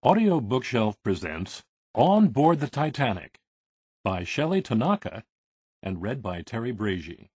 Audio Bookshelf presents On Board the Titanic by Shelley Tanaka and read by Terry Brady.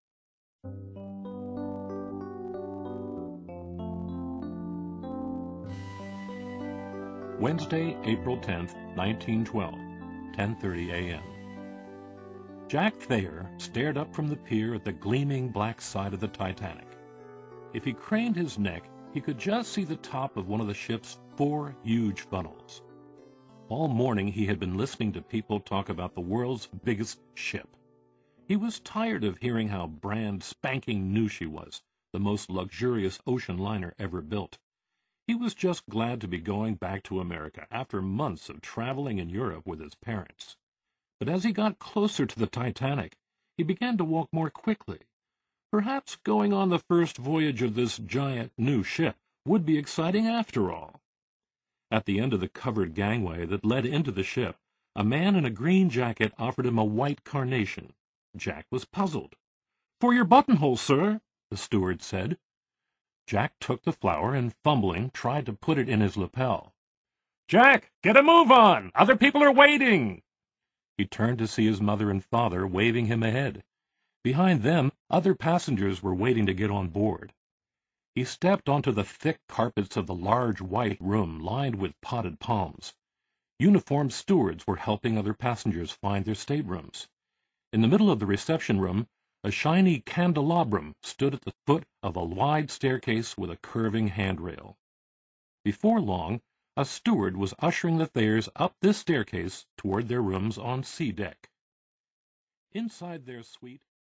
Wednesday, April 10th, 1912, 10:30 a.m. Jack Thayer stared up from the pier at the gleaming black side of the Titanic. If he craned his neck, he could just see the top of one of the ship's 4 huge funnels. All morning he had been listening to people talk about the world's biggest ship. He was tired of hearing how brand spanking new she was, the most luxurious ocean liner ever built. He was just glad to be going back to America after months of traveling in Europe with his parents. But as he got closer to the Titanic, he began to walk more quickly. Perhaps going on the first voyage of this giant new ship would be exciting after all. At the end of the covered gangway that led into the ship, a man in a green jacket offered him a white carnation. Jack was puzzled. "For your buttonhole, sir," the steward said. Jack took the flower and, fumbling, tried to put it in his lapel. "Jack, get a move on! Other people are waiting!" He turned to see his mother and father waving him ahead. Behind them, other passengers were waiting to get on board. He stepped onto the thick carpets of the large white room lined with potted palms. Uniformed stewards were helping other passengers find their staterooms. In the middle of the reception room, a shiny candelabrum stood at the foot of a wide staircase with a curving handrail. Before long, a steward was ushering the Thayers up this staircase toward their rooms on C deck. Inside their suite,